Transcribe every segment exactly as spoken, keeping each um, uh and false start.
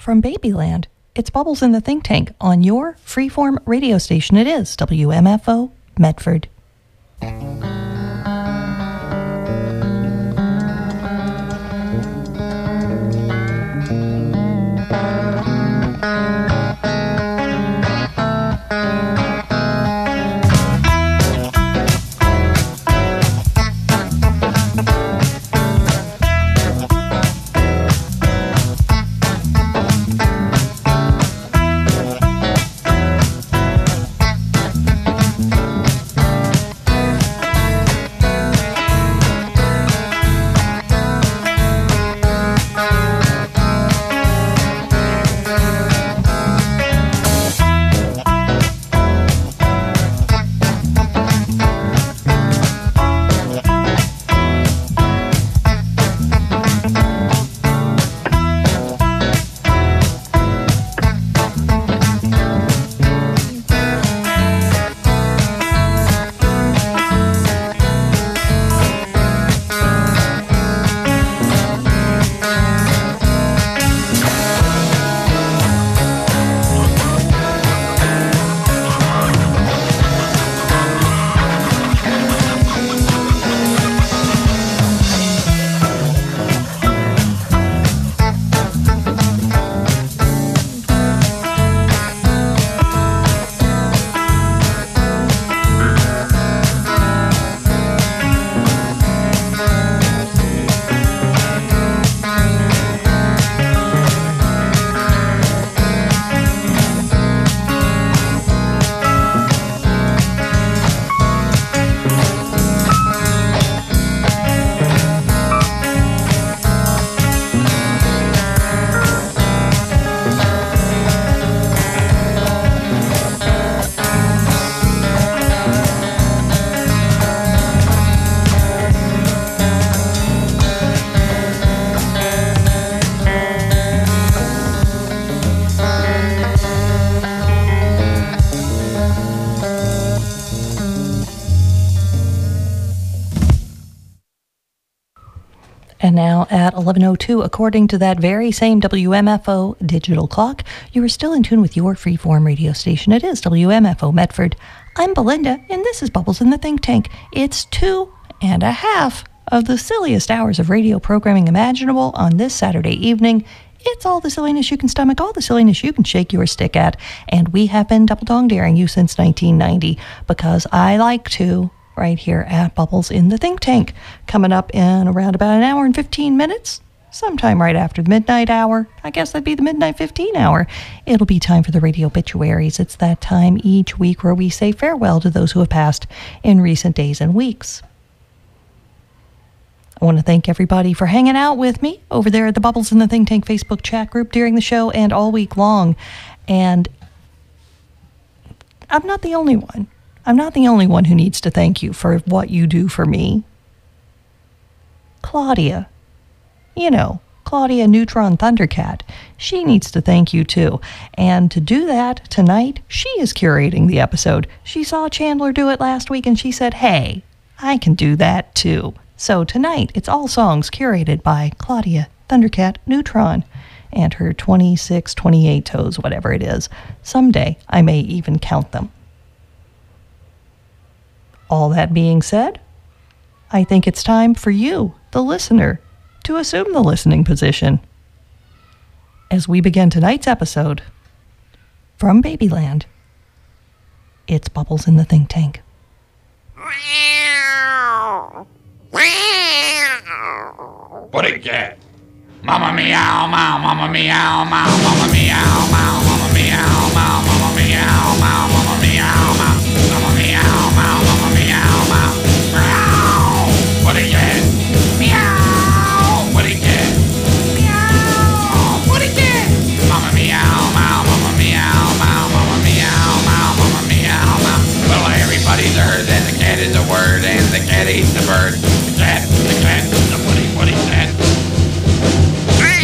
from Babyland. It's Bubbles in the Think Tank on your freeform radio station. It is W M F O Medford. And now at eleven oh two, according to that very same W M F O digital clock, you are still in tune with your freeform radio station. It is W M F O Medford. I'm Belinda, and this is Bubbles in the Think Tank. It's two and a half of the silliest hours of radio programming imaginable on this Saturday evening. It's all the silliness you can stomach, all the silliness you can shake your stick at, and we have been double-dong daring you since nineteen ninety, because I like to, right here at Bubbles in the Think Tank. Coming up in around about an hour and fifteen minutes, sometime right after the midnight hour, I guess that'd be the midnight fifteen hour, it'll be time for the radio obituaries. It's that time each week where we say farewell to those who have passed in recent days and weeks. I want to thank everybody for hanging out with me over there at the Bubbles in the Think Tank Facebook chat group during the show and all week long. And I'm not the only one. I'm not the only one who needs to thank you for what you do for me. Claudia, you know, Claudia Neutron Thundercat, she needs to thank you too. And to do that tonight, she is curating the episode. She saw Chandler do it last week and she said, hey, I can do that too. So tonight, it's all songs curated by Claudia Thundercat Neutron and her twenty-six, twenty-eight toes, whatever it is. Someday, I may even count them. All that being said, I think it's time for you, the listener, to assume the listening position. As we begin tonight's episode, from Babyland, it's Bubbles in the Think Tank. What a cat! Mama meow, meow, mama meow, meow, mama meow, meow, mama meow, meow, mama meow, meow, mama meow, meow, mama meow, meow, mama meow, meow, meow. What a cat! Meow! What a cat! Meow! What a cat! Mama meow, meow, mama meow, meow, mama meow, meow, mama meow, meow. Well, everybody's heard that the cat is a word and the cat eats the bird. The cat, the cat, the woody, woody cat.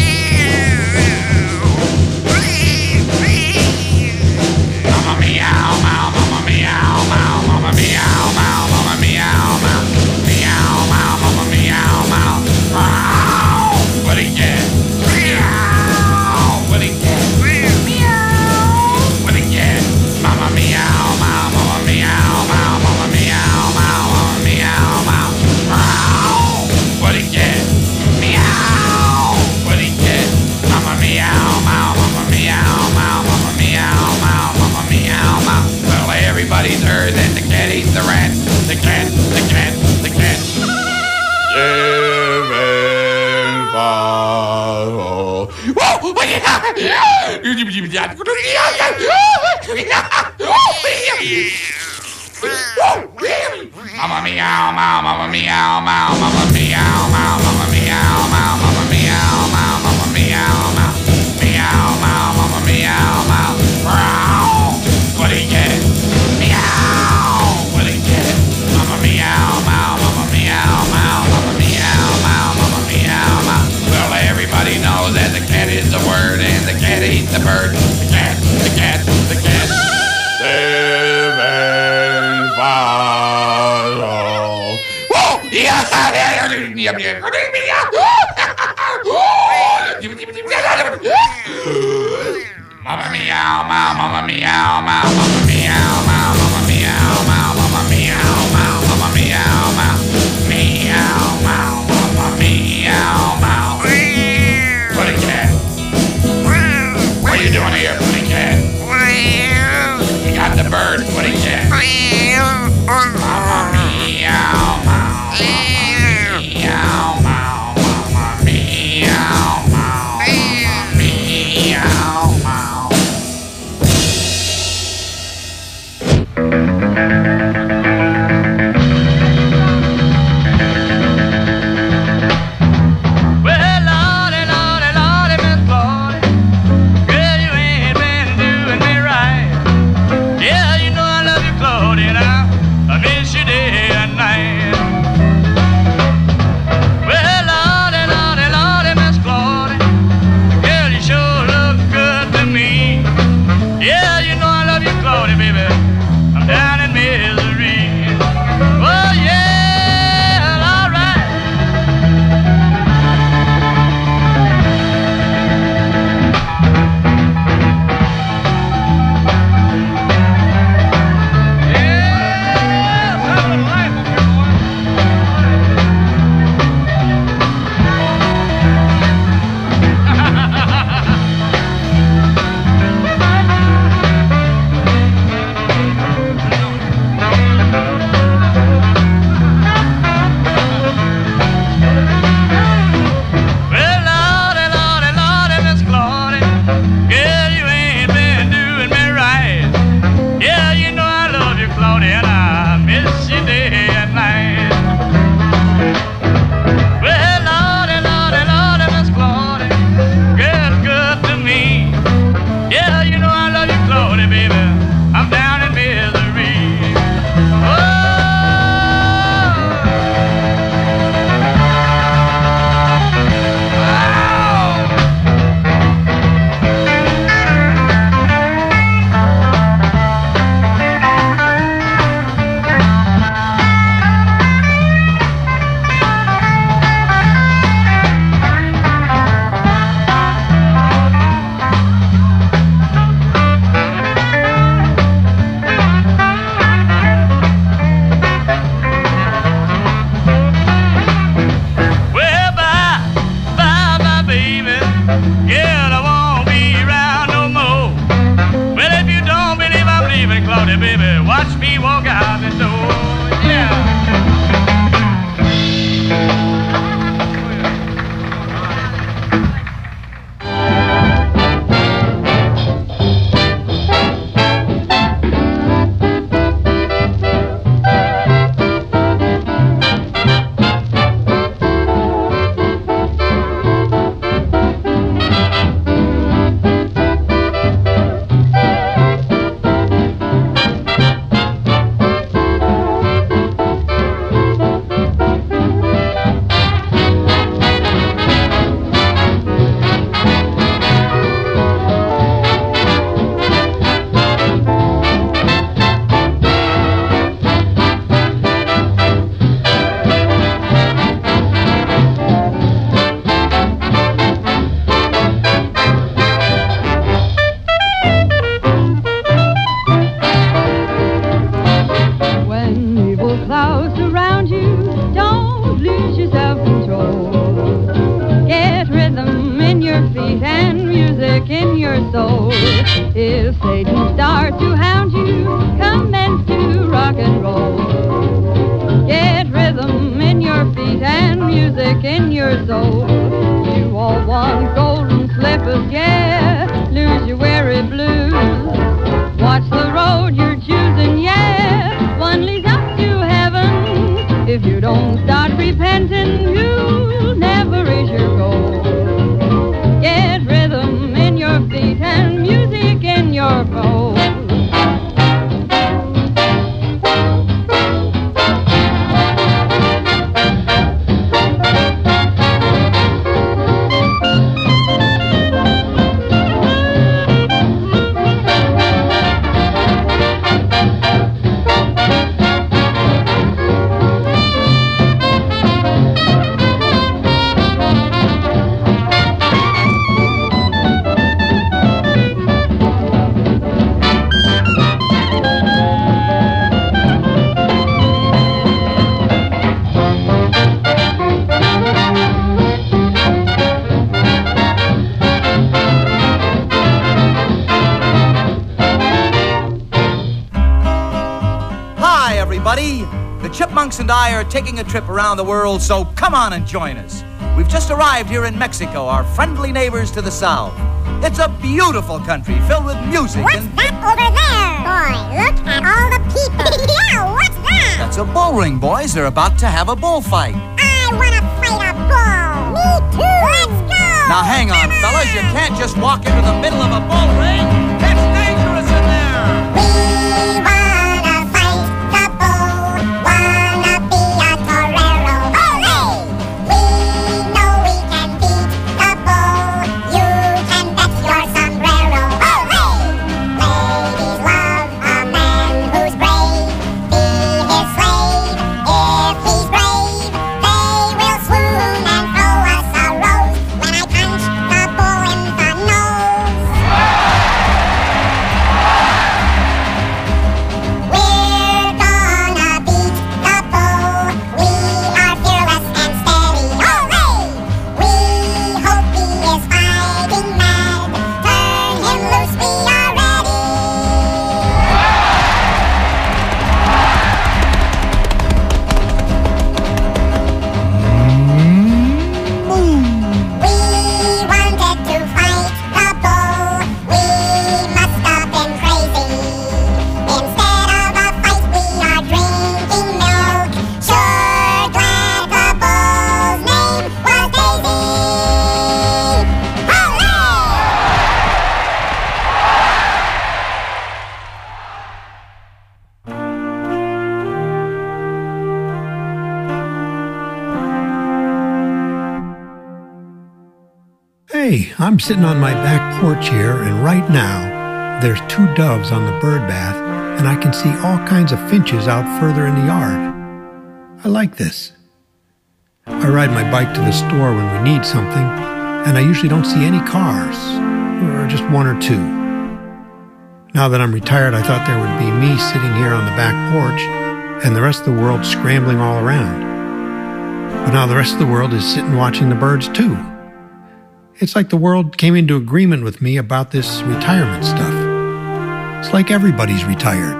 Mama meow. Mama meow, meow, mama meow, meow, mama meow, meow, mama meow, meow, mama meow, meow, mama meow, meow, meow, meow, mama meow, meow, meow. What do you get? Meow. What do you get? Mama meow, meow, mama meow, meow, mama meow, meow, mama meow, meow. Well, everybody knows that the cat is the word and the cat eats the bird. The cat, the cat, the cat. Seven follow. Whoa! Yeah! Mama meow, meow, mama meow, meow, mama meow, meow, mama meow, meow, mama meow, meow, mama meow, meow, meow, meow, mama meow, meow. Putty cat. What are you doing here, putty cat? You got the bird, putty cat. Mama meow, meow, meow, meow, mama meow, meow, meow, meow. Well, Lordy, Lordy, Lordy, Miss Claudia, girl, you ain't been doing me right. Yeah, you know I love you, Claudia, now I miss you day and night. Well, Lordy, Lordy, Lordy, Miss Claudia, girl, you sure look good to me. Yeah, you know I love you, Claudia, baby, I'm down in misery. Oh, yeah, all right. Yeah, having a life up here, boy. Well, Lordy, Lordy, Lordy, Miss Claudia, girl, you ain't been doing me right. Yeah, you know I love you, Claudia, and I miss you day and night. Well, Lordy, Lordy, Lordy, Miss Claudia, girl, good to me. Yeah, you know I love you, Claudia, baby, I'm down in misery. Oh. Well, bye, bye, bye, baby. Girl, I won't be around no more. Well, if you don't believe I'm leaving, Claudia, baby, watch me walk out the door. Yeah. When evil clouds surround you, don't lose your self-control. Get rhythm in your feet and music in your soul. If Satan starts to hound you, commence to rock and roll. Get rhythm in your feet and music in your soul. You all want golden slip purpose, yeah. Lose your weary blues. Watch the road you're choosing, yeah. One leads up to heaven. If you don't start repenting, you'll never reach your goal. Get rhythm in your feet and music in your bowl. The Chipmunks and I are taking a trip around the world, so come on and join us. We've just arrived here in Mexico, our friendly neighbors to the south. It's a beautiful country filled with music. What's and... that over there? Boy, look at all the people. Yeah, what's that? That's a bull ring, boys. They're about to have a bullfight. I want to fight a bull. Me too. Let's go. Now hang on, Come fellas. on. You can't just walk into the middle of a bull ring. It's dangerous in there. We wanna fight the bull. Wanna be a torero. Hooray! We know we can beat the bull. You can bet your sombrero. Hooray! Ladies love a man who's brave. Be his slave if he's brave. They will swoon and throw us a rose when I punch the bull in the nose. We're gonna beat the bull. We are fearless and steady. Hooray! We hope he is fighting mad. Turn him loose, we are ready. We wanted to fight the bull. We must have been crazy. Instead of a fight, we are drinking milk. Sure glad the bull's name was Daisy. Hooray! Hey, I'm sitting on my back porch here, and right now, there's two doves on the bird bath, and I can see all kinds of finches out further in the yard. I like this. I ride my bike to the store when we need something, and I usually don't see any cars, or just one or two. Now that I'm retired, I thought there would be me sitting here on the back porch, and the rest of the world scrambling all around. But now the rest of the world is sitting watching the birds too. It's like the world came into agreement with me about this retirement stuff. It's like everybody's retired.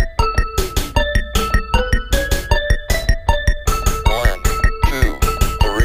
One, two,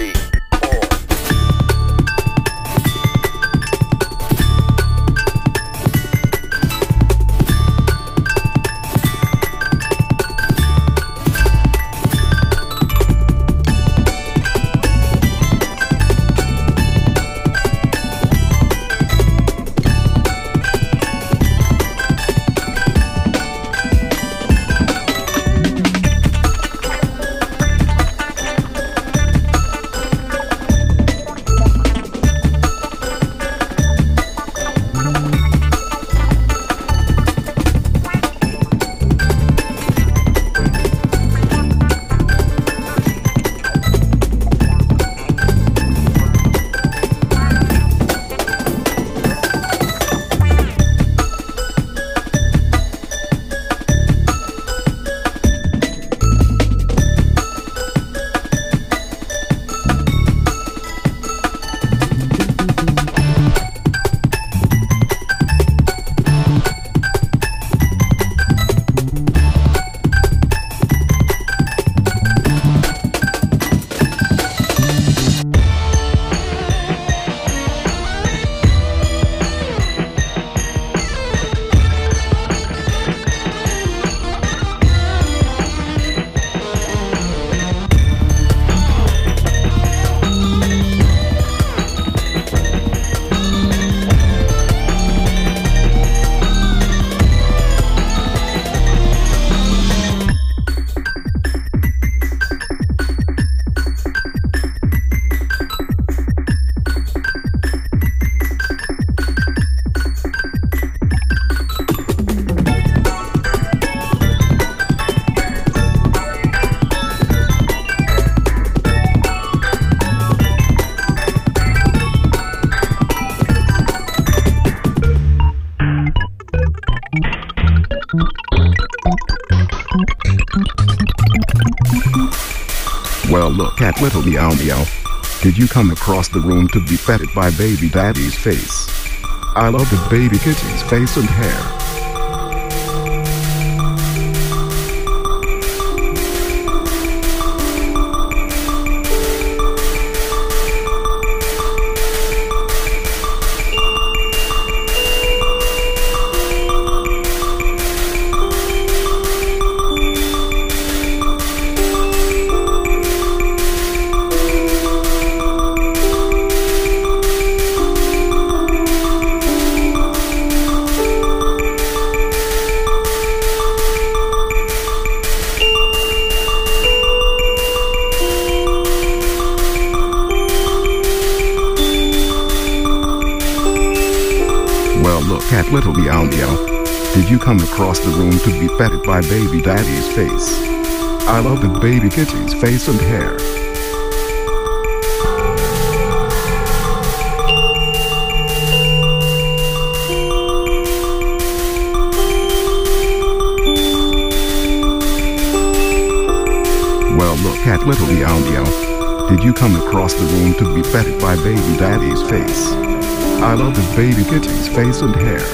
Well, look at little Meow Meow. Did you come across the room to be petted by baby daddy's face? I love the baby kitty's face and hair. At little Meow Meow. Did you come across the room to be petted by baby daddy's face? I love the baby kitty's face and hair. Well, look at little Meow Meow. Did you come across the room to be petted by baby daddy's face? I love the baby kitty's face and hair.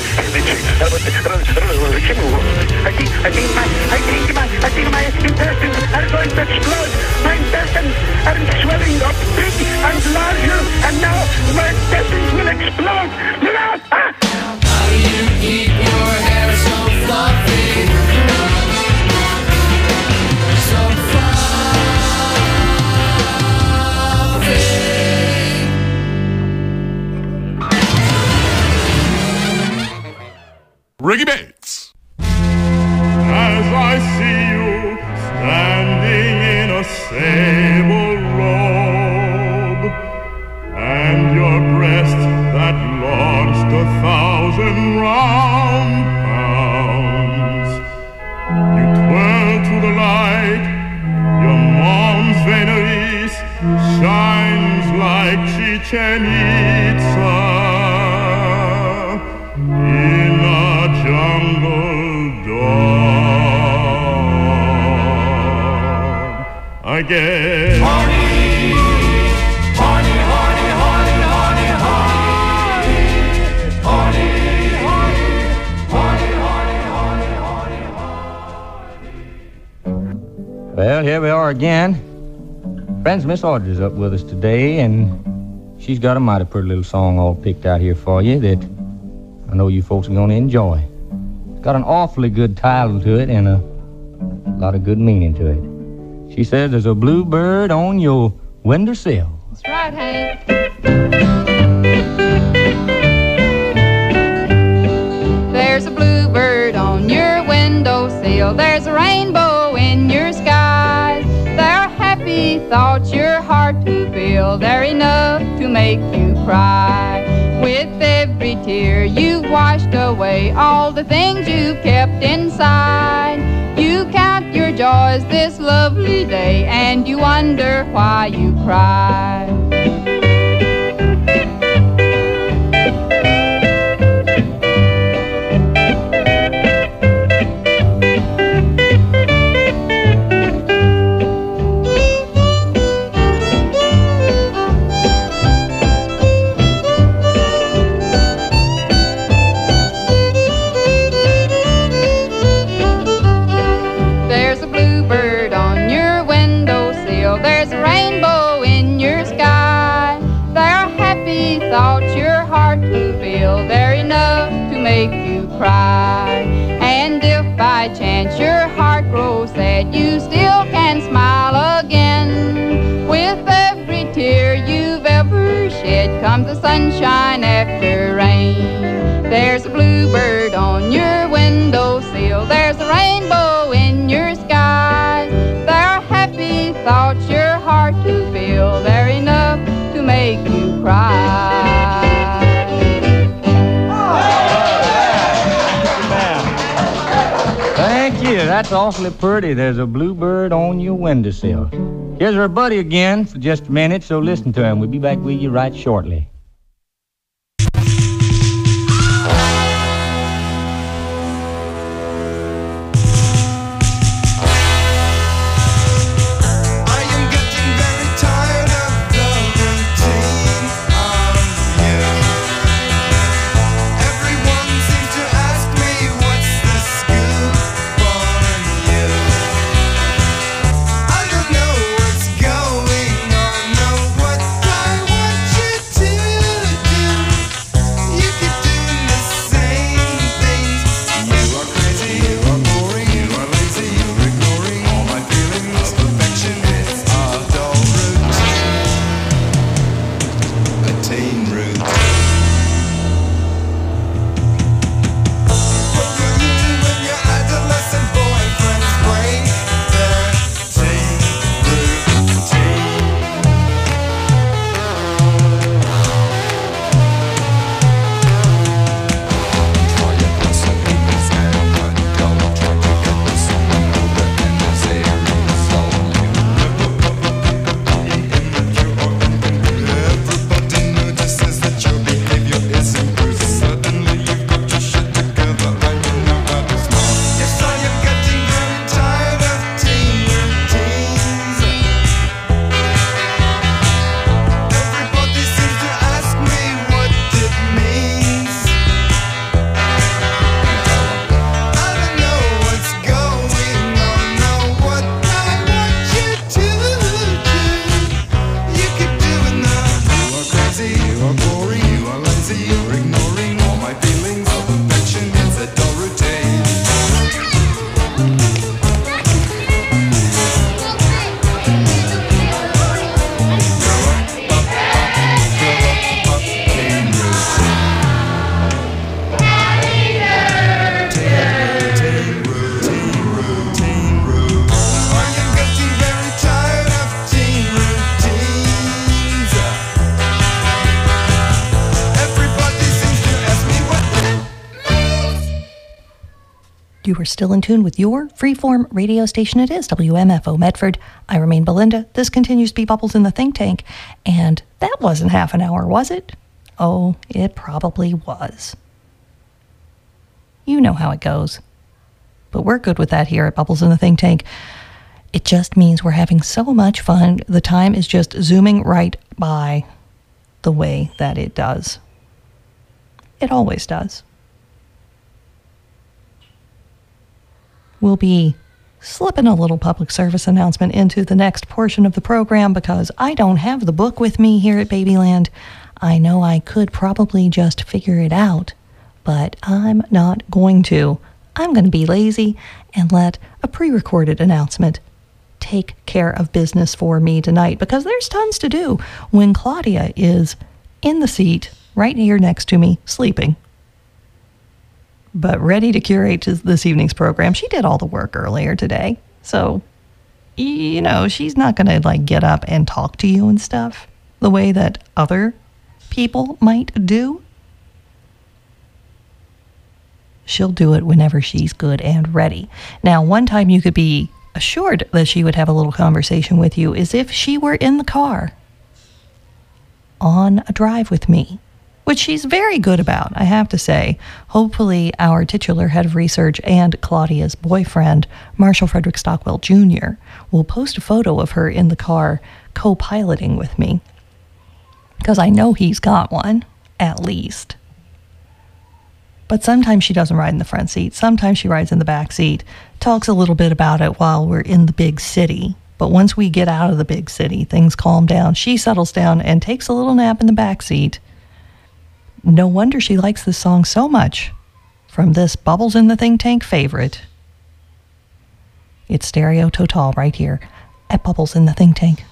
I think my, I think my, I think my, will explode. My intestines are swelling up big and larger, and now my intestines will explode. Look out! Ah! How do you keep your hair so fluffy? So fluffy. Ricky Bates. As I see you standing in a sable robe, and your breast that launched a thousand round pounds, you twirl to the light, your mom's Venus shines like Chichen Itza in a jungle dawn. I get Horny, horny, horny, horny, horny, horny, horny, horny, horny, horny, horny, horny. Well, here we are again. Friends, Miss Audrey's up with us today, and she's got a mighty pretty little song all picked out here for you that I know you folks are going to enjoy. It's got an awfully good title to it and a lot of good meaning to it. She says there's a bluebird on your windowsill. That's right, Hank. There's a bluebird on your windowsill. There's a rainbow in your skies. There are happy thoughts your heart to feel. They're enough to make you cry. With every tear you've washed away all the things you've kept inside. You count your joys this lovely day, and you wonder why you cry. There's a rainbow in your sky. There are happy thoughts your heart to feel. They're enough to make you cry. And if by chance your heart grows sad, you still can smile again. With every tear you've ever shed comes the sunshine after rain. There's a bluebird on your windowsill. There's a rainbow in your skies. There are happy thoughts your heart to feel. They're enough to make you cry. Thank you. That's awfully pretty. There's a bluebird on your windowsill. Here's our buddy again for just a minute, so listen to him. We'll be back with you right shortly. I don't know what's going on, know what I want you to You are still in tune with your freeform radio station. It is W M F O Medford. I remain Belinda. This continues to be Bubbles in the Think Tank. And that wasn't half an hour, was it? Oh, it probably was. You know how it goes. But we're good with that here at Bubbles in the Think Tank. It just means we're having so much fun. The time is just zooming right by the way that it does. It always does. We'll be slipping a little public service announcement into the next portion of the program because I don't have the book with me here at Babyland. I know I could probably just figure it out, but I'm not going to. I'm going to be lazy and let a pre-recorded announcement take care of business for me tonight because there's tons to do when Claudia is in the seat right here next to me, sleeping, but ready to curate this evening's program. She did all the work earlier today, so, you know, she's not going to, like, get up and talk to you and stuff the way that other people might do. She'll do it whenever she's good and ready. Now, one time you could be assured that she would have a little conversation with you is if she were in the car on a drive with me, which she's very good about, I have to say. Hopefully our titular head of research and Claudia's boyfriend, Marshall Frederick Stockwell Junior, will post a photo of her in the car co-piloting with me, because I know he's got one, at least. But sometimes she doesn't ride in the front seat. Sometimes she rides in the back seat, talks a little bit about it while we're in the big city. But once we get out of the big city, things calm down. She settles down and takes a little nap in the back seat. No wonder she likes this song so much from this Bubbles in the Think Tank favorite. It's Stereo Total right here at Bubbles in the Think Tank.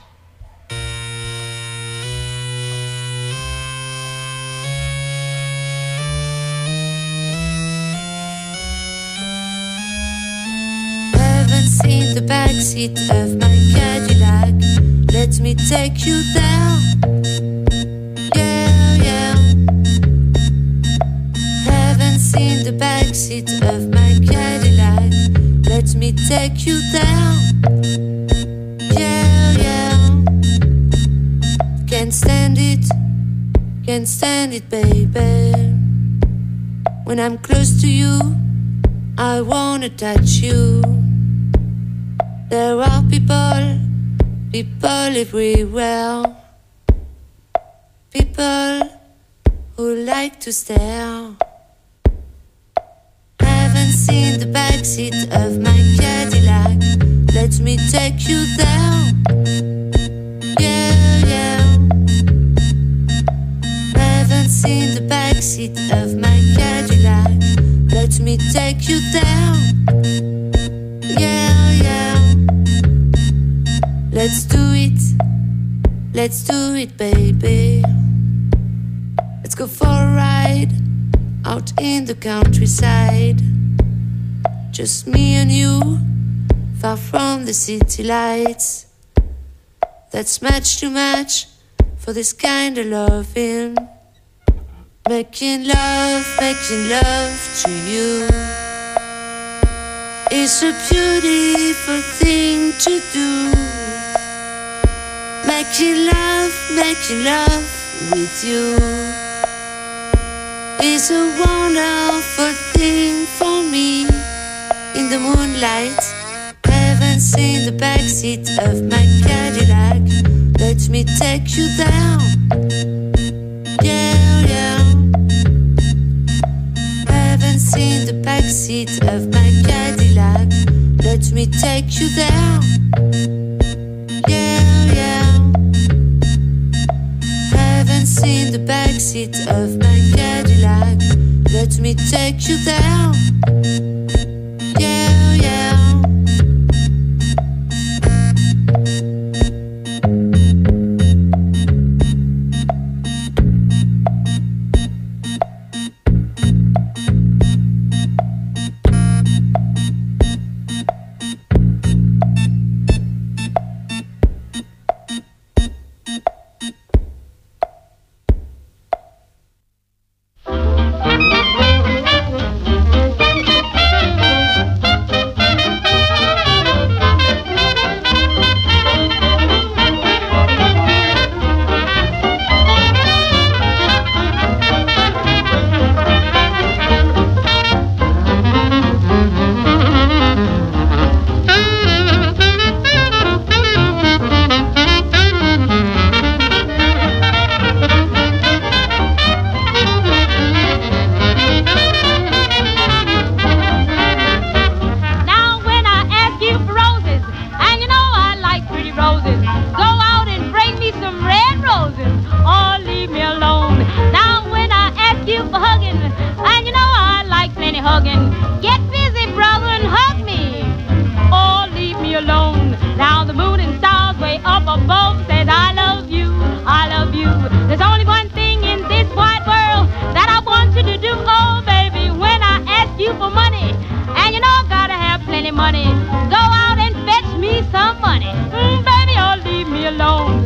Haven't seen the backseat of my Cadillac. Let me take you down. Yeah, yeah. Haven't seen the backseat of my Cadillac. Let me take you down. Yeah, yeah. Can't stand it, can't stand it, baby. When I'm close to you, I wanna touch you. There are people, people everywhere. People who like to stare. Haven't seen the backseat of my Cadillac. Let me take you down. Yeah, yeah. Haven't seen the backseat of my Cadillac. Let me take you down. Yeah, yeah. Let's do it. Let's do it, baby. Let's go for a ride out in the countryside. Just me and you, far from the city lights. That's much too much for this kind of loving. Making love, making love to you is a beautiful thing to do. Making love, making love with you is a wonderful thing for me. In the moonlight, haven't seen the backseat of my Cadillac. Let me take you down. Yeah, yeah. Haven't seen the backseat of my Cadillac. Let me take you down. Yeah, yeah. Haven't seen the backseat of my Cadillac. Let me take you down. Yeah, yeah. moon and stars way up above says I love you, I love you. There's only one thing in this wide world that I want you to do, oh baby, when I ask you for money, and you know I gotta have plenty money, go out and fetch me some money, mm, baby, or leave me alone.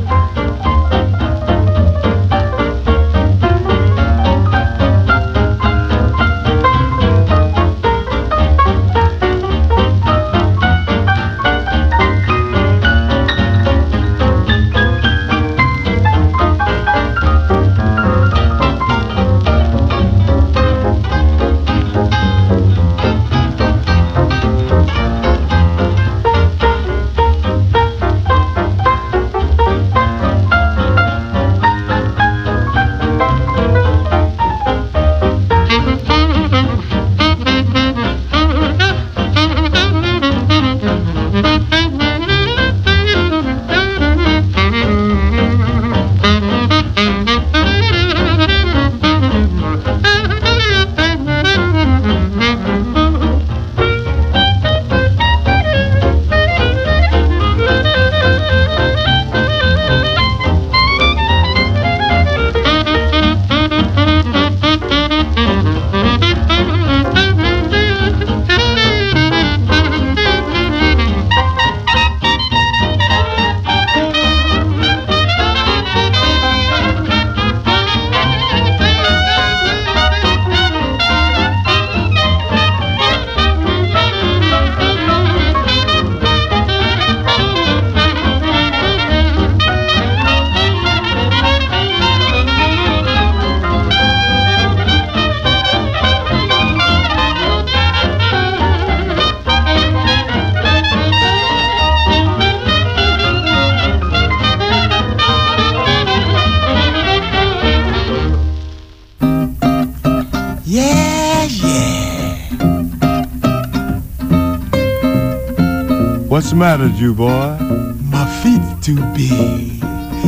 What's the matter with you, boy? My feet's too big.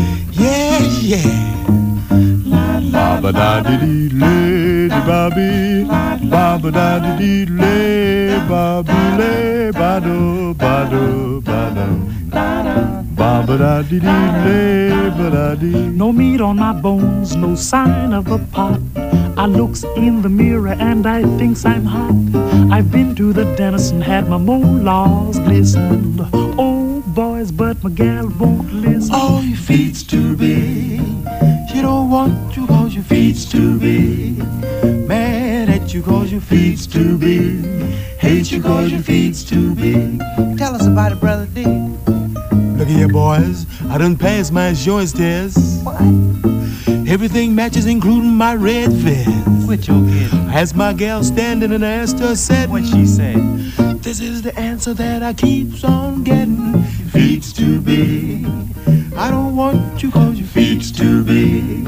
Yeah, yeah. Baba da dee dee lay, Bobby. Baba da dee dee lay, Bobby lay, bado, bado, bado. Baba da dee dee lay, ba dee. No meat on my bones, no sign of a pot. I looks in the mirror and I thinks I'm hot. I've been to the dentist and had my molars glistened. Oh, boys, but my gal won't listen. Oh, your feet's too big. She don't want you cause your feet's too big. Mad at you cause your feet's too big. Hate you cause your feet's too big. Tell us about it, Brother D. Look here, boys. I done passed my insurance test. What? Everything matches, including my red vest. Quit your kidding. As my gal standing and asked her, said, what she said? This is the answer that I keeps on getting. Your feet's too big. I don't want you cause your feet's too big.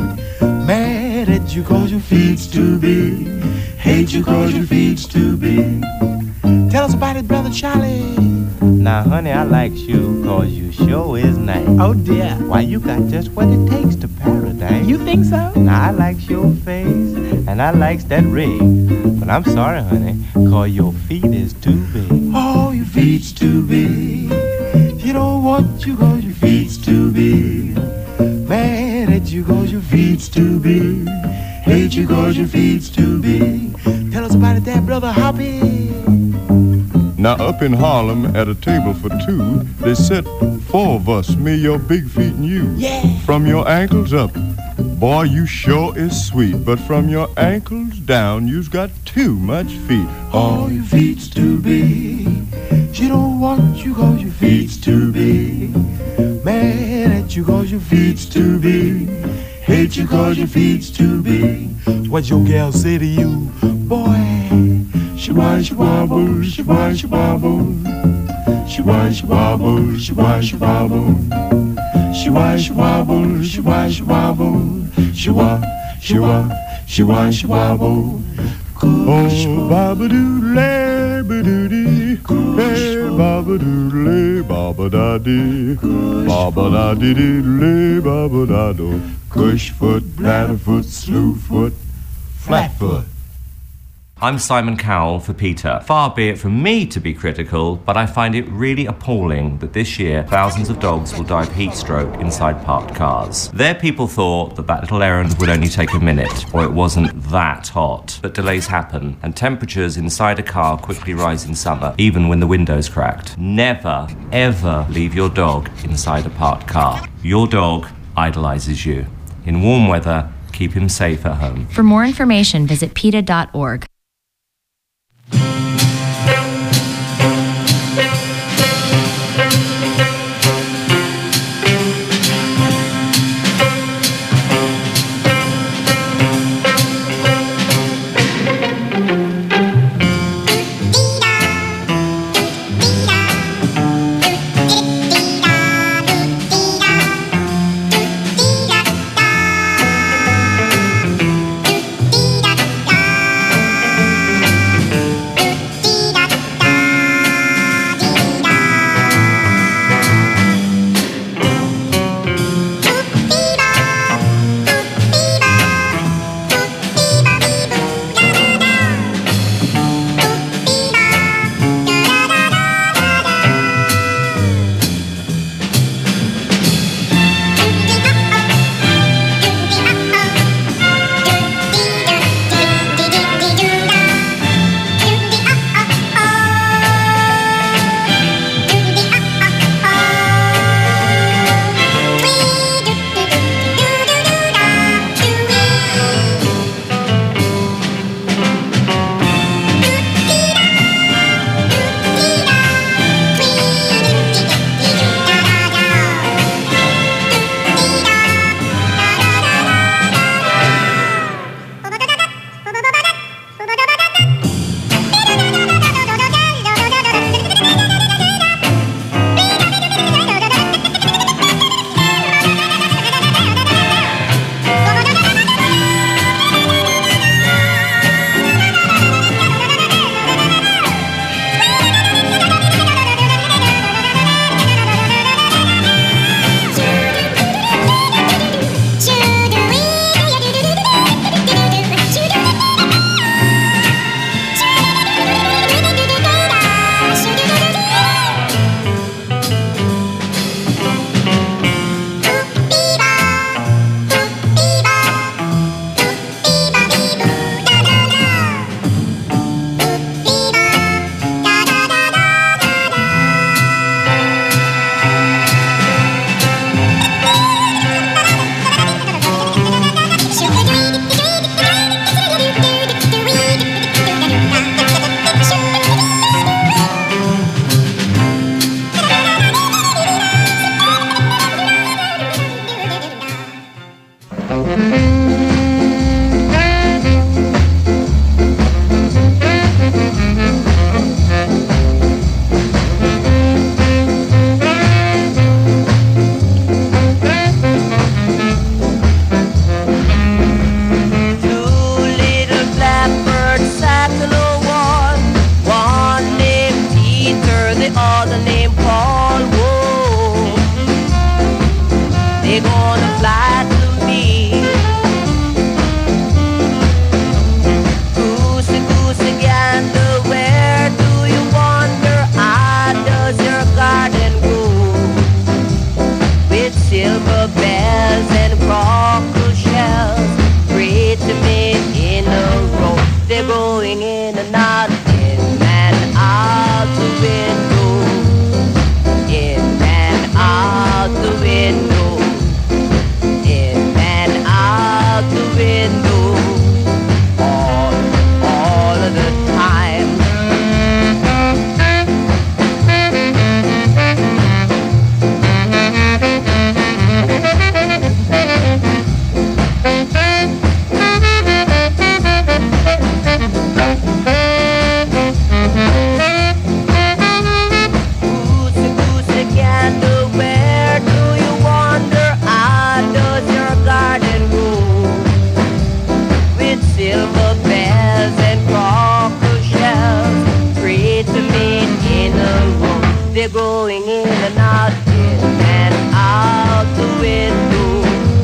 Mad at you cause your feet's too big. Hate you cause your feet's too big. Tell us about it, Brother Charlie. Now, honey, I like you cause you sure is nice. Oh, dear. Why, you got just what it takes to paradise. You think so? Now, I likes your face, and I likes that ring. But I'm sorry, honey, cause your feet is too big. Oh, your feet's too big. You don't want you cause your feet's too big. Mad at you cause your feet's too big. Hate you cause your feet's too big. Tell us about it there, Brother Hoppy. Now up in Harlem at a table for two, they set four of us, me, your big feet and you. Yeah. From your ankles up, boy, you sure is sweet. But from your ankles down, you've got too much feet. Oh, your feet's too big. She don't want you cause your feet's too big. Mad at you cause your feet's too big. Hate you cause your feet's too big. What your gal say to you, boy? She whine, she wobble, she whine, she wobble. She whine, she wobble, she whine, she wobble. She whine, she wobble, she whine, she wobble. She wa, she wa, she whine, she wobble. Oh, baba-doo-lay, ba-doo-dee. Hey, baba-doo-lay, baba-da-dee. Baba-da-dee-dee-lay, baba-da-do. Cushfoot, bladderfoot, slewfoot, flatfoot. I'm Simon Cowell for PETA. Far be it from me to be critical, but I find it really appalling that this year thousands of dogs will die of heat stroke inside parked cars. Their people thought that that little errand would only take a minute, or it wasn't that hot. But delays happen, and temperatures inside a car quickly rise in summer, even when the window's cracked. Never, ever leave your dog inside a parked car. Your dog idolizes you. In warm weather, keep him safe at home. For more information, visit PETA dot org.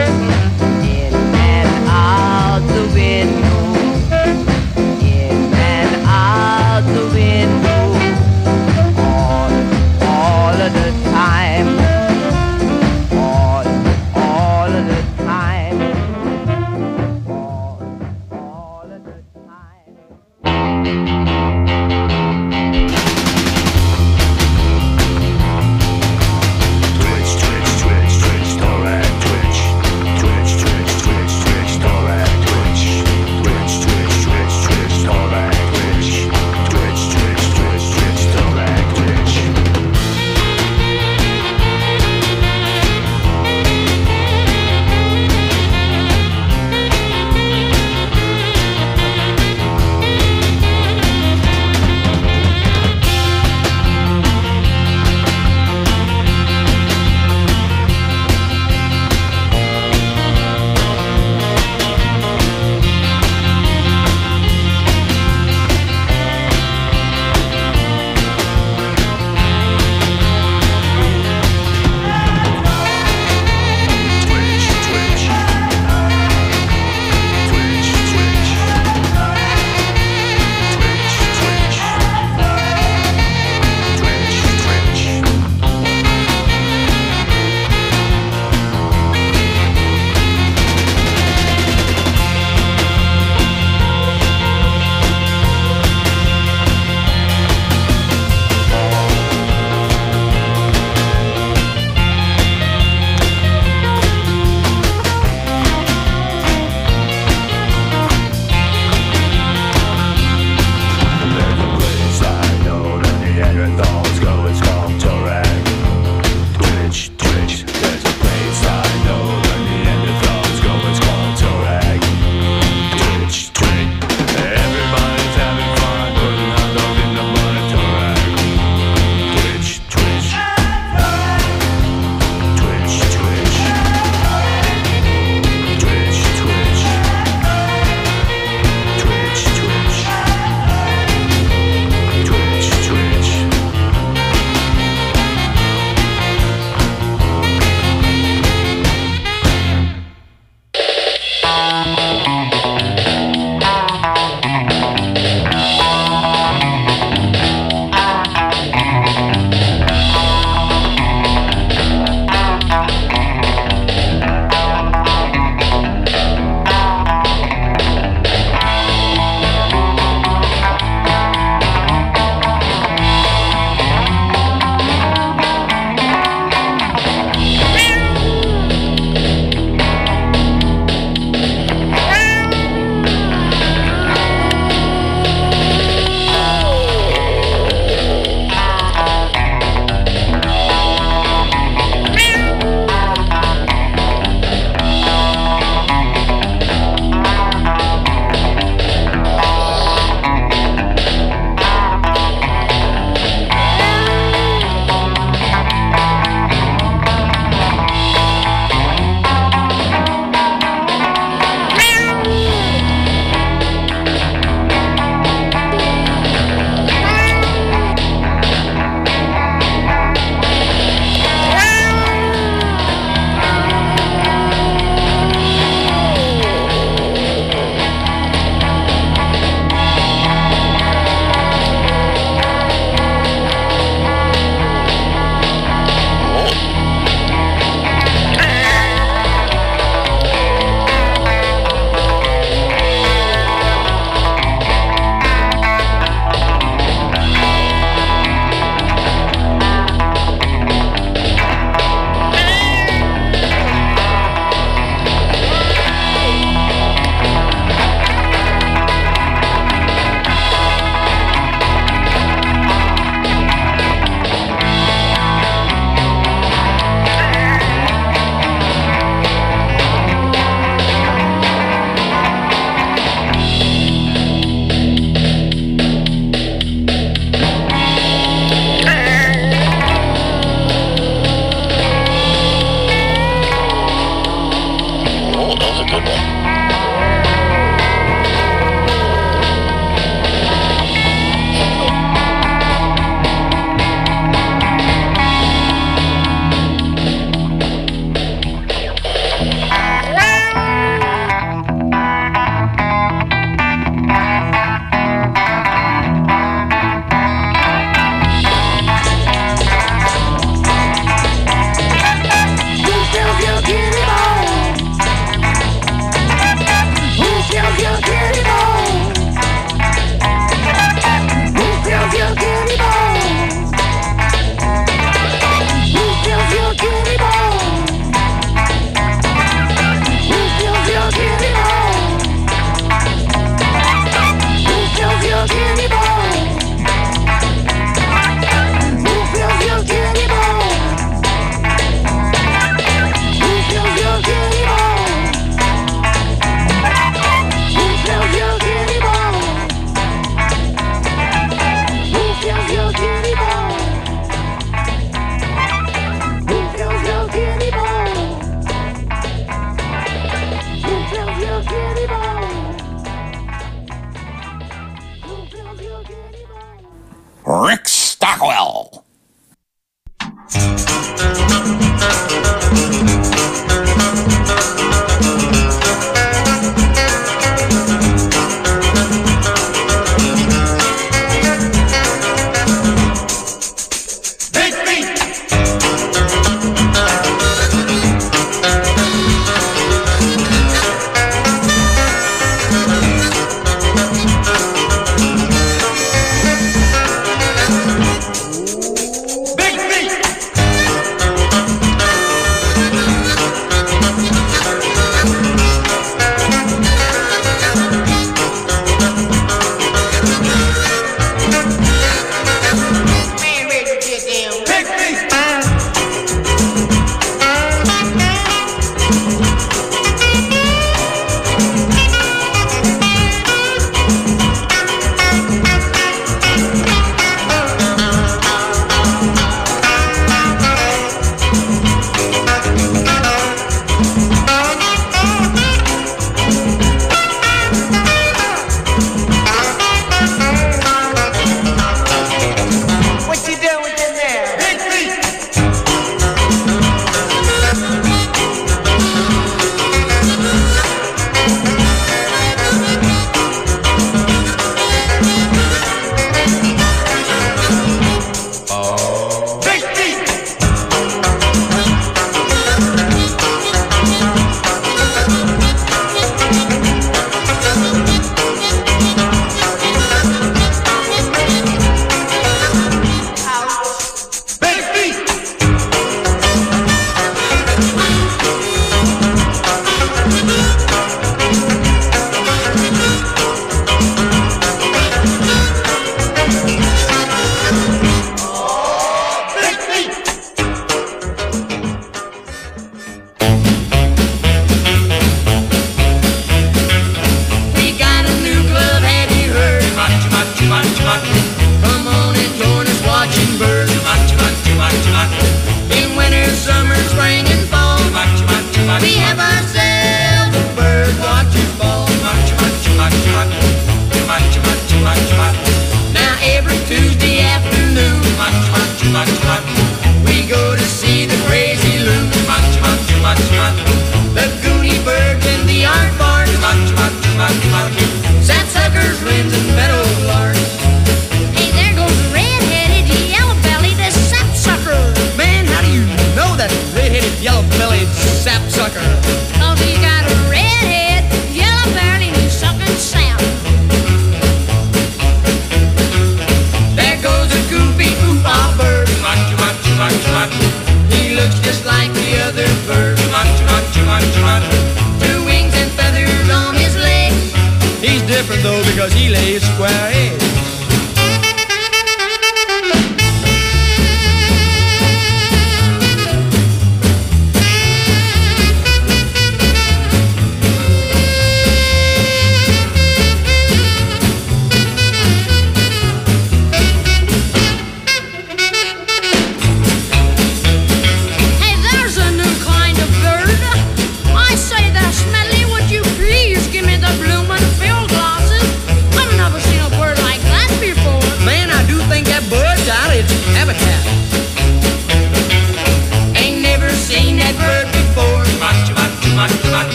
In and out the window, in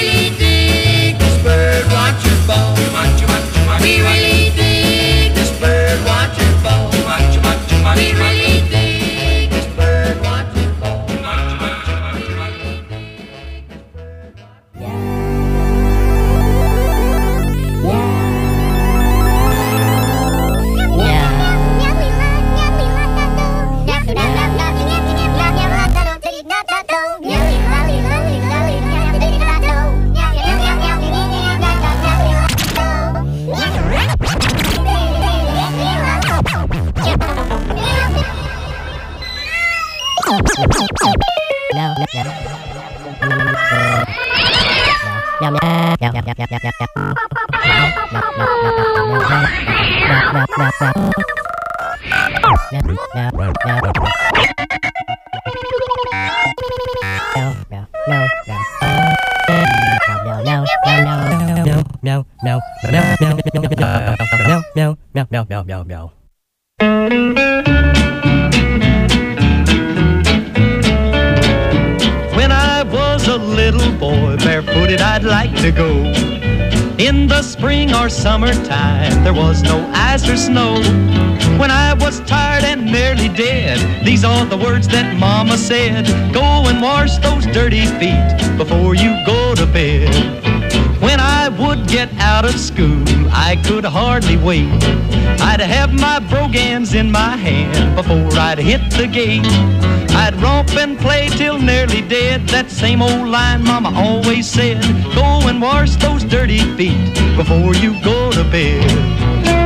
really dig this bird watcher's ball. We really dig this bird watcher's ball. We really dig this bird watcher's ball. When I was a little boy, barefooted I'd like to go. In the spring or summertime, there was no ice or snow. When I was tired and nearly dead, these are the words that Mama said: go and wash those dirty feet before you go to bed. When I would get out of school, I could hardly wait. I'd have my brogans in my hand before I'd hit the gate. I'd romp and play till nearly dead. That same old line Mama always said: go and wash those dirty feet before you go to bed.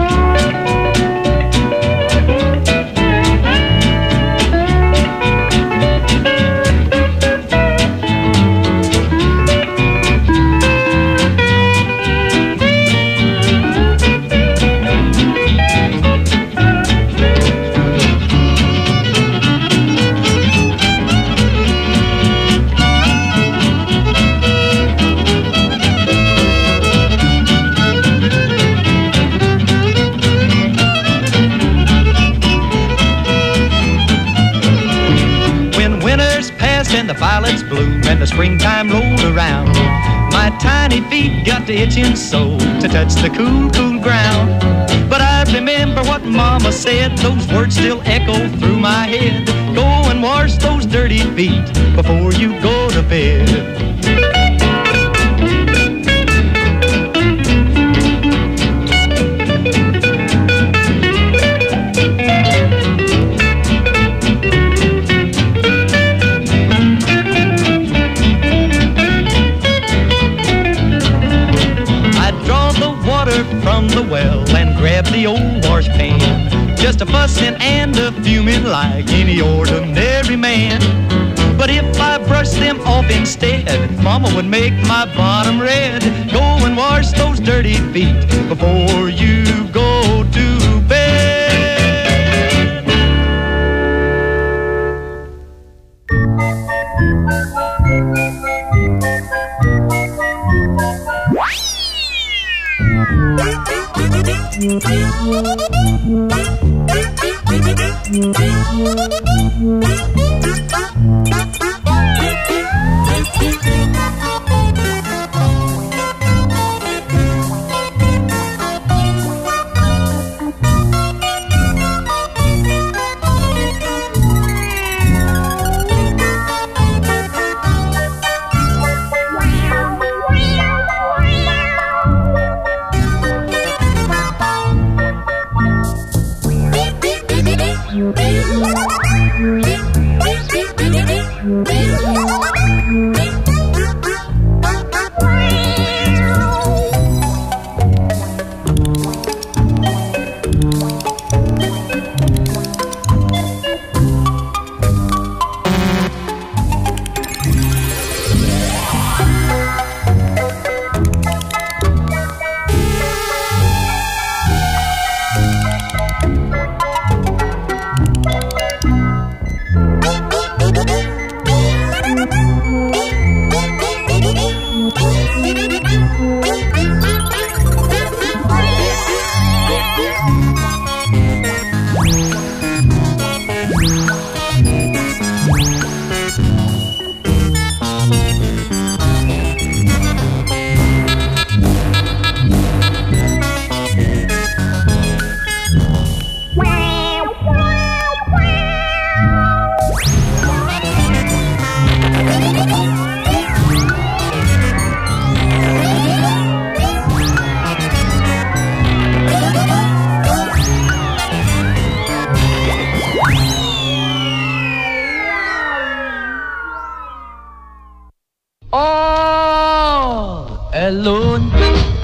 And the violets bloom and the springtime rolled around, my tiny feet got to itching so to touch the cool, cool ground. But I remember what Mama said, those words still echo through my head: go and wash those dirty feet before you go to bed. From the well and grab the old wash pan, just a fussing and a fuming like any ordinary man. But if I brushed them off instead, Mama would make my bottom red. Go and wash those dirty feet before you go to bed. Thank you. alone.